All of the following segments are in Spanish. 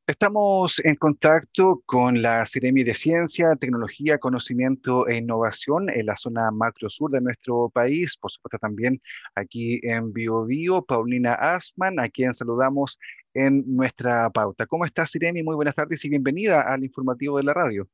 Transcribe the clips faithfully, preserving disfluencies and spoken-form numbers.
Estamos en contacto con la Seremi de Ciencia, Tecnología, Conocimiento e Innovación en la zona macro sur de nuestro país, por supuesto también aquí en Biobío, Paulina Asman, a quien saludamos en nuestra pauta. ¿Cómo estás, Seremi? Muy buenas tardes y bienvenida al informativo de la radio.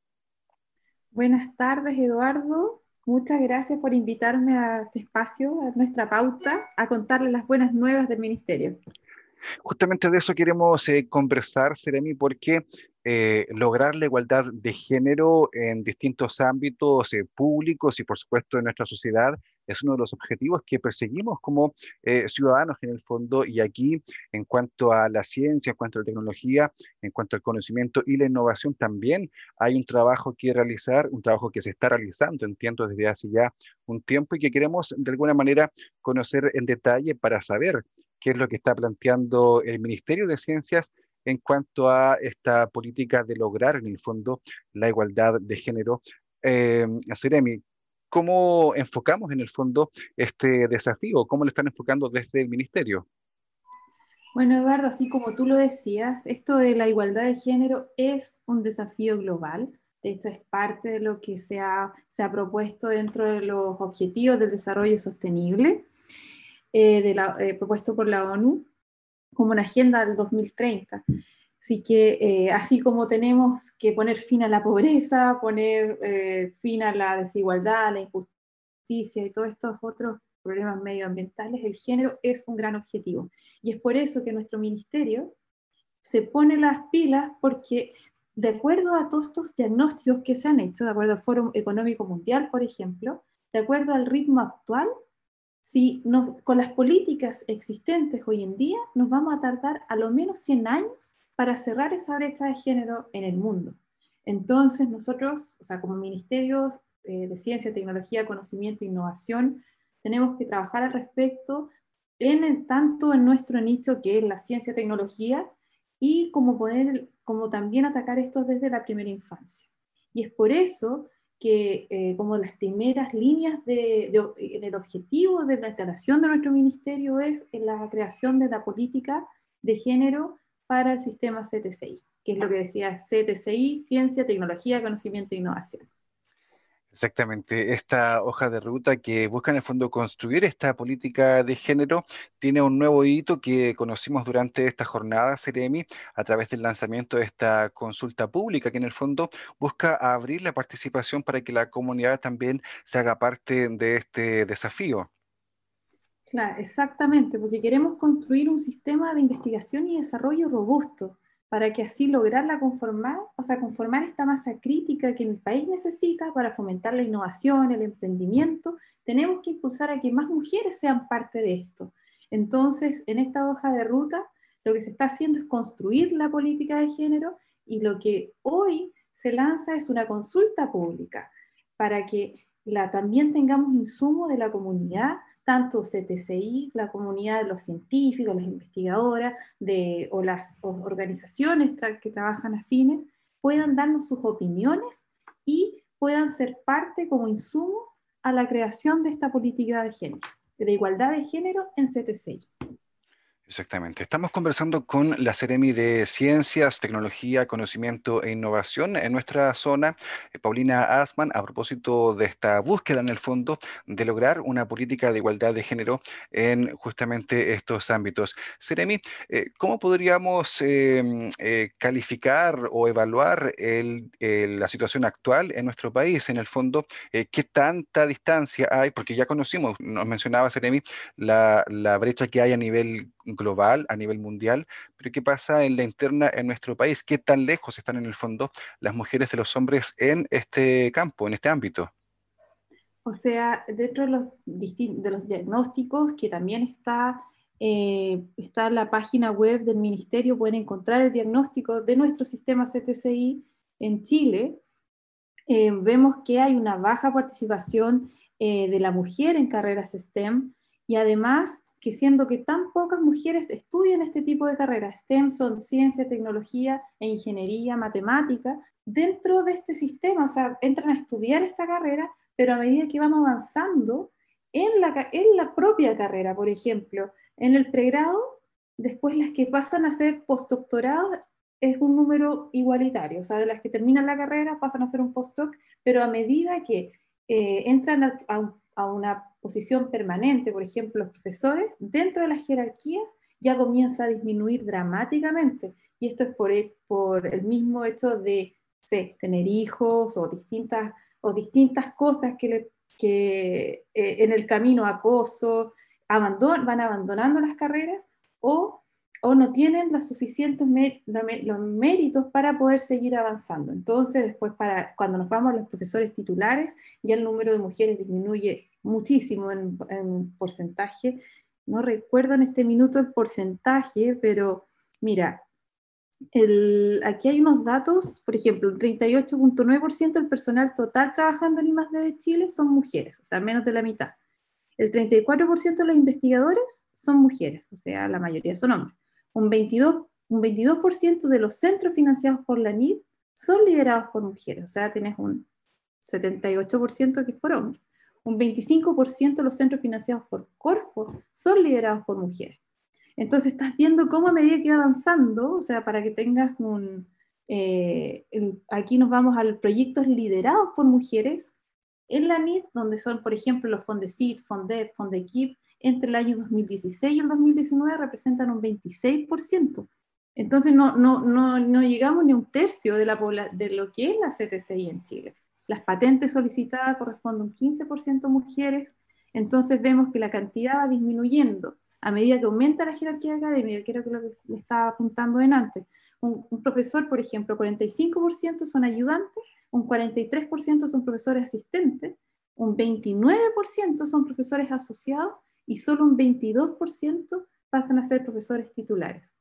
Buenas tardes, Eduardo. Muchas gracias por invitarme a este espacio, a nuestra pauta, a contarles las buenas nuevas del ministerio. Justamente de eso queremos eh, conversar, Seremi, porque eh, lograr la igualdad de género en distintos ámbitos eh, públicos y, por supuesto, en nuestra sociedad es uno de los objetivos que perseguimos como eh, ciudadanos en el fondo. Y aquí, en cuanto a la ciencia, en cuanto a la tecnología, en cuanto al conocimiento y la innovación, también hay un trabajo que realizar, un trabajo que se está realizando, entiendo, desde hace ya un tiempo y que queremos, de alguna manera, conocer en detalle para saber qué es lo que está planteando el Ministerio de Ciencias en cuanto a esta política de lograr, en el fondo, la igualdad de género. Eh, Seremi, ¿cómo enfocamos en el fondo este desafío? ¿Cómo lo están enfocando desde el Ministerio? Bueno, Eduardo, así como tú lo decías, esto de la igualdad de género es un desafío global. De hecho, es parte de lo que se ha, se ha propuesto dentro de los Objetivos del Desarrollo Sostenible, eh, de la, eh, propuesto por la ONU, como una agenda del dos mil treinta. Así que eh, así como tenemos que poner fin a la pobreza, poner eh, fin a la desigualdad, a la injusticia y todos estos otros problemas medioambientales, el género es un gran objetivo. Y es por eso que nuestro ministerio se pone las pilas porque de acuerdo a todos estos diagnósticos que se han hecho, de acuerdo al Foro Económico Mundial, por ejemplo, de acuerdo al ritmo actual, si nos, con las políticas existentes hoy en día, nos vamos a tardar a lo menos cien años para cerrar esa brecha de género en el mundo. Entonces, nosotros, o sea, como Ministerios eh, de Ciencia, Tecnología, Conocimiento e Innovación, tenemos que trabajar al respecto en el, tanto en nuestro nicho que es la ciencia, tecnología, y como, poner, como también atacar esto desde la primera infancia. Y es por eso que eh, como las primeras líneas de, de, en el objetivo de la instalación de nuestro ministerio es en la creación de la política de género para el sistema C T C I, que es lo que decía C T C I, Ciencia, Tecnología, Conocimiento e Innovación. Exactamente, esta hoja de ruta que busca en el fondo construir esta política de género tiene un nuevo hito que conocimos durante esta jornada Seremi a través del lanzamiento de esta consulta pública que en el fondo busca abrir la participación para que la comunidad también se haga parte de este desafío. Claro, exactamente, porque queremos construir un sistema de investigación y desarrollo robusto para que así lograr la conformar, o sea, conformar esta masa crítica que el país necesita para fomentar la innovación, el emprendimiento. Tenemos que impulsar a que más mujeres sean parte de esto. Entonces, en esta hoja de ruta, lo que se está haciendo es construir la política de género y lo que hoy se lanza es una consulta pública para que la, también tengamos insumos de la comunidad tanto C T C I, la comunidad de los científicos, las investigadoras de, o las o organizaciones tra que trabajan afines, puedan darnos sus opiniones y puedan ser parte como insumo a la creación de esta política de género, de igualdad de género en C T C I. Exactamente. Estamos conversando con la Seremi de Ciencias, Tecnología, Conocimiento e Innovación en nuestra zona, eh, Paulina Asman, a propósito de esta búsqueda en el fondo de lograr una política de igualdad de género en justamente estos ámbitos. Seremi, eh, ¿cómo podríamos eh, mm, eh, calificar o evaluar el- el- la situación actual en nuestro país? En el fondo, eh, ¿qué tanta distancia hay? Porque ya conocimos, nos mencionaba Seremi, la, la brecha que hay a nivel global, a nivel mundial, pero ¿qué pasa en la interna en nuestro país? ¿Qué tan lejos están en el fondo las mujeres de los hombres en este campo, en este ámbito? O sea, dentro de los, de los diagnósticos, que también está, eh, está en la página web del ministerio, pueden encontrar el diagnóstico de nuestro sistema C T C I en Chile. Eh, vemos que hay una baja participación eh, de la mujer en carreras STEM y además que siendo que tan pocas mujeres estudian este tipo de carreras, STEM son ciencia, tecnología e ingeniería, matemática, dentro de este sistema, o sea, entran a estudiar esta carrera, pero a medida que vamos avanzando en la, en la propia carrera, por ejemplo, en el pregrado, después las que pasan a ser postdoctorados es un número igualitario, o sea, de las que terminan la carrera pasan a ser un postdoc, pero a medida que eh, entran a, a, a una posición permanente, por ejemplo, los profesores, dentro de las jerarquías ya comienza a disminuir dramáticamente, y esto es por, por el mismo hecho de sé, tener hijos o distintas, o distintas cosas que, le, que eh, en el camino acoso, abandon, van abandonando las carreras o, o no tienen los suficientes mé, los méritos para poder seguir avanzando. Entonces, después, para, cuando nos vamos a los profesores titulares, ya el número de mujeres disminuye muchísimo en, en porcentaje. No recuerdo en este minuto el porcentaje, pero mira, el, aquí hay unos datos, por ejemplo, el treinta y ocho punto nueve por ciento del personal total trabajando en I más D de Chile son mujeres, o sea, menos de la mitad. El treinta y cuatro por ciento de los investigadores son mujeres, o sea, la mayoría son hombres. Un veintidós, un veintidós por ciento de los centros financiados por la N I D son liderados por mujeres, o sea, tienes un setenta y ocho por ciento que es por hombres. Un veinticinco por ciento de los centros financiados por Corfo son liderados por mujeres. Entonces estás viendo cómo a medida que va avanzando, o sea, para que tengas un... Eh, el, aquí nos vamos a los proyectos liderados por mujeres en la N I D, donde son, por ejemplo, los Fondesit, Fondep, Fondequip, entre el año dos mil dieciséis y el dos mil diecinueve representan un veintiséis por ciento. Entonces no, no, no, no llegamos ni a un tercio de, la de lo que es la C T C I en Chile. Las patentes solicitadas corresponden a un quince por ciento mujeres, entonces vemos que la cantidad va disminuyendo a medida que aumenta la jerarquía académica, que era lo que le estaba apuntando en antes. Un, un profesor, por ejemplo, cuarenta y cinco por ciento son ayudantes, un cuarenta y tres por ciento son profesores asistentes, un veintinueve por ciento son profesores asociados y solo un veintidós por ciento pasan a ser profesores titulares.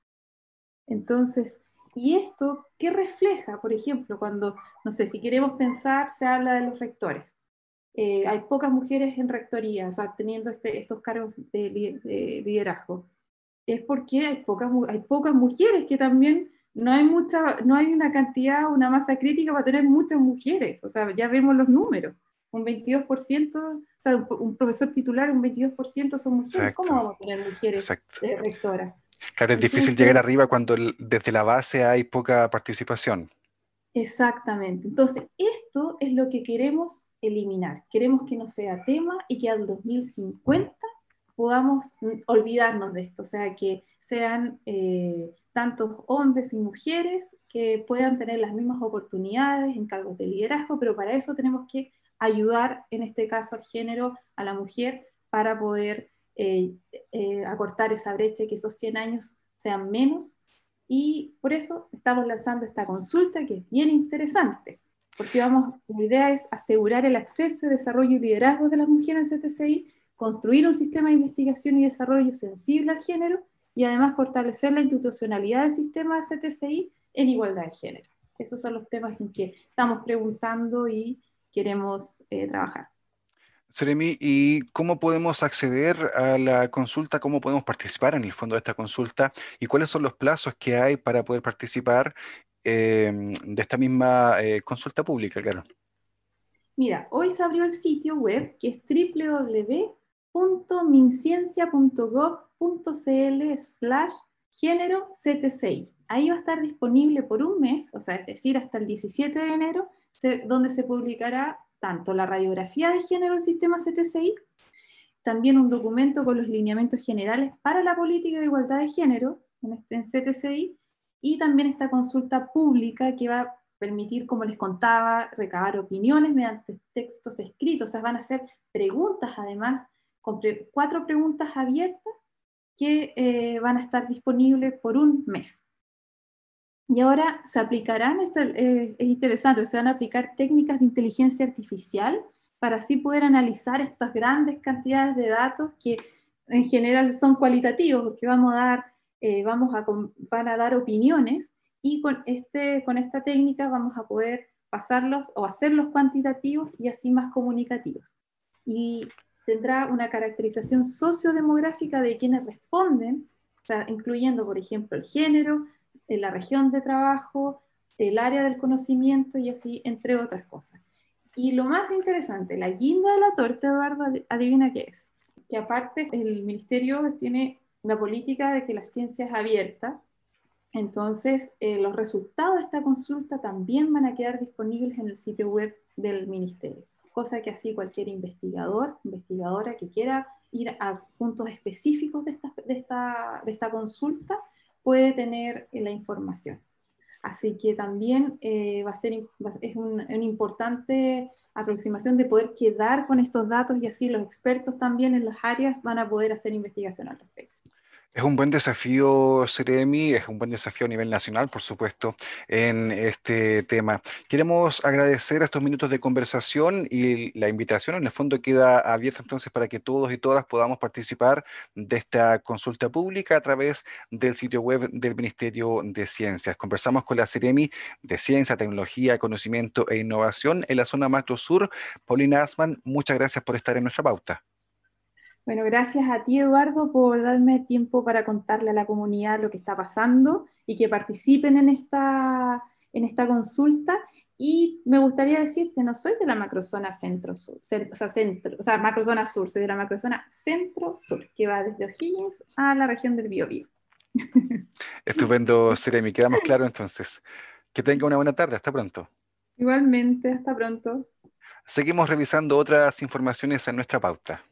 Entonces, ¿y esto qué refleja? Por ejemplo, cuando, no sé, si queremos pensar, se habla de los rectores. Eh, hay pocas mujeres en rectoría, o sea, teniendo este, estos cargos de, de liderazgo. Es porque hay pocas, hay pocas mujeres que también no hay, mucha, no hay una cantidad, una masa crítica para tener muchas mujeres. O sea, ya vemos los números. Un veintidós por ciento, o sea, un, un profesor titular, un veintidós por ciento son mujeres. Exacto. ¿Cómo vamos a tener mujeres eh, rectoras? Claro, es Entonces, difícil llegar arriba cuando el, desde la base hay poca participación. Exactamente. Entonces, esto es lo que queremos eliminar. Queremos que no sea tema y que al dos mil cincuenta podamos olvidarnos de esto. O sea, que sean eh, tantos hombres y mujeres que puedan tener las mismas oportunidades en cargos de liderazgo, pero para eso tenemos que ayudar, en este caso, al género, a la mujer, para poder eh, eh, acortar esa brecha y que esos cien años sean menos. Y por eso estamos lanzando esta consulta que es bien interesante, porque vamos, la idea es asegurar el acceso, desarrollo y liderazgo de las mujeres en C T C I, construir un sistema de investigación y desarrollo sensible al género y además fortalecer la institucionalidad del sistema de C T C I en igualdad de género. Esos son los temas en que estamos preguntando y queremos eh, trabajar. Seremi, ¿y cómo podemos acceder a la consulta? ¿Cómo podemos participar en el fondo de esta consulta? ¿Y cuáles son los plazos que hay para poder participar eh, de esta misma eh, consulta pública, claro? Mira, hoy se abrió el sitio web que es doble u doble u doble u punto minciencia punto gov punto cl slash género C T C I. Ahí va a estar disponible por un mes, o sea, es decir, hasta el diecisiete de enero, se, donde se publicará tanto la radiografía de género del sistema C T C I, también un documento con los lineamientos generales para la política de igualdad de género en, este, en C T C I, y también esta consulta pública que va a permitir, como les contaba, recabar opiniones mediante textos escritos. O sea, van a ser preguntas, además, con pre cuatro preguntas abiertas que eh, van a estar disponibles por un mes. Y ahora se aplicarán, esta, eh, es interesante, se van a aplicar técnicas de inteligencia artificial para así poder analizar estas grandes cantidades de datos que en general son cualitativos, porque vamos a dar, eh, vamos a, van a dar opiniones, y con, este, con esta técnica vamos a poder pasarlos o hacerlos cuantitativos y así más comunicativos. Y tendrá una caracterización sociodemográfica de quienes responden, o sea, incluyendo, por ejemplo, el género, la región de trabajo, el área del conocimiento y así, entre otras cosas. Y lo más interesante, la guinda de la torta, Eduardo, adivina qué es. Que aparte el ministerio tiene la política de que la ciencia es abierta, Entonces, eh, los resultados de esta consulta también van a quedar disponibles en el sitio web del Ministerio, cosa que así cualquier investigador, investigadora que quiera ir a puntos específicos de esta, de esta, de esta consulta puede tener eh, la información. Así que también eh, va a ser va, es un, una importante aproximación de poder quedar con estos datos y así los expertos también en las áreas van a poder hacer investigación al respecto. Es un buen desafío, Seremi, es un buen desafío a nivel nacional, por supuesto, en este tema. Queremos agradecer estos minutos de conversación y la invitación, en el fondo, queda abierta entonces para que todos y todas podamos participar de esta consulta pública a través del sitio web del Ministerio de Ciencias. Conversamos con la Seremi de Ciencia, Tecnología, Conocimiento e Innovación en la zona Macro Sur. Paulina Asman, muchas gracias por estar en nuestra pauta. Bueno, gracias a ti, Eduardo, por darme tiempo para contarle a la comunidad lo que está pasando y que participen en esta, en esta consulta. Y me gustaría decirte, no soy de la macrozona centro-sur, o sea, centro, o sea, macrozona sur, soy de la macrozona centro-sur, que va desde O'Higgins a la región del Biobío. Estupendo, Seremi. Quedamos claros entonces. Que tenga una buena tarde. Hasta pronto. Igualmente, hasta pronto. Seguimos revisando otras informaciones en nuestra pauta.